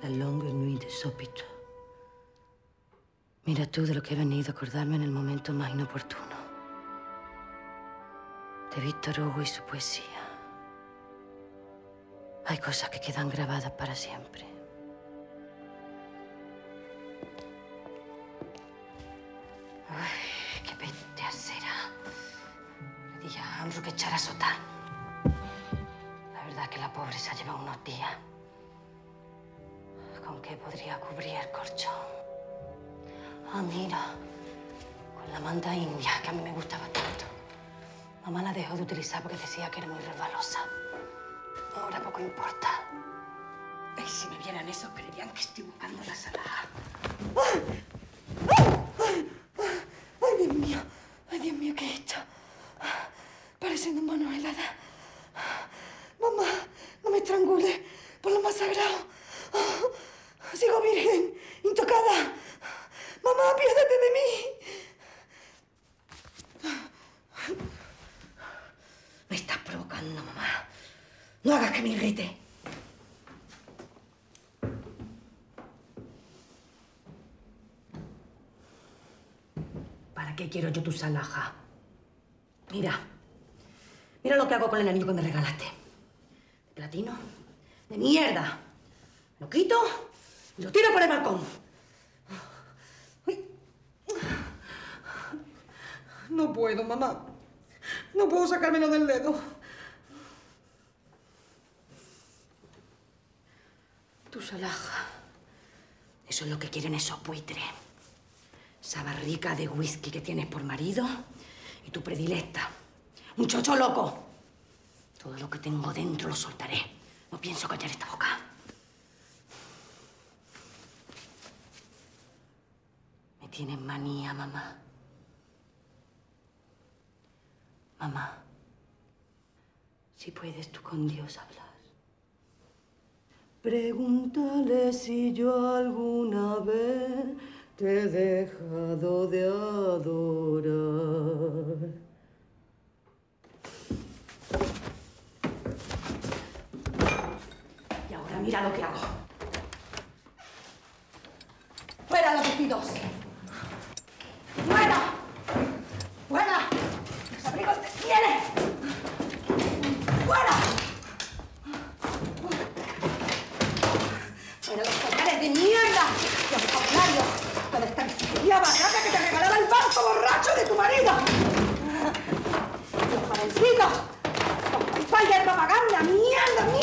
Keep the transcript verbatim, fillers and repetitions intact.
La longue nuit de Sopito. Mira tú de lo que he venido a acordarme en el momento más inoportuno. De Víctor Hugo y su poesía. Hay cosas que quedan grabadas para siempre. Ay, qué bestia será. Le dije a Andrew que echara a Sotán. La verdad es que la pobre se ha llevado unos días. ¿Con qué podría cubrir el colchón? Ah, mira. Con la manta india, que a mí me gustaba tanto. Mamá la dejó de utilizar porque decía que era muy resbalosa. Ahora poco importa. Ay, si me vieran eso, creerían que estoy buscando la salada. ¡Ay! ¡Ay! ¡Ay, Dios mío! ¡Ay, Dios mío, qué he hecho! Parecen un mano helada. Mamá, no me estrangule. Por lo más sagrado. Sigo virgen, intocada. Mamá, apiádate de mí. Me estás provocando, mamá. No hagas que me irrite. ¿Para qué quiero yo tu salaja? Mira. Mira lo que hago con el anillo que me regalaste. De platino. De mierda. Lo quito y lo tiro por el balcón. Uy. No puedo, mamá. No puedo sacármelo del dedo. Tu salaja. Eso es lo que quieren esos buitres. Esa barrica de whisky que tienes por marido y tu predilecta. Un chocho loco. Todo lo que tengo dentro lo soltaré. No pienso callar esta boca. Me tienes manía, mamá. Mamá, si puedes tú con Dios hablar. Pregúntale si yo alguna vez te he dejado de adorar. Y ahora mira lo que hago. ¡Fuera los vestidos! ¡Fuera! ¡Fuera! ¡Los abrigos te quieren! ¡Fuera! ¡Fuera los collares de mierda! ¡Los vocabularios! ¡Toda esta miseria barata que te regalaba el banco borracho de tu marido! ¡Los jovencitos! ¡Los campañas de propaganda! ¡Mierda, mierda!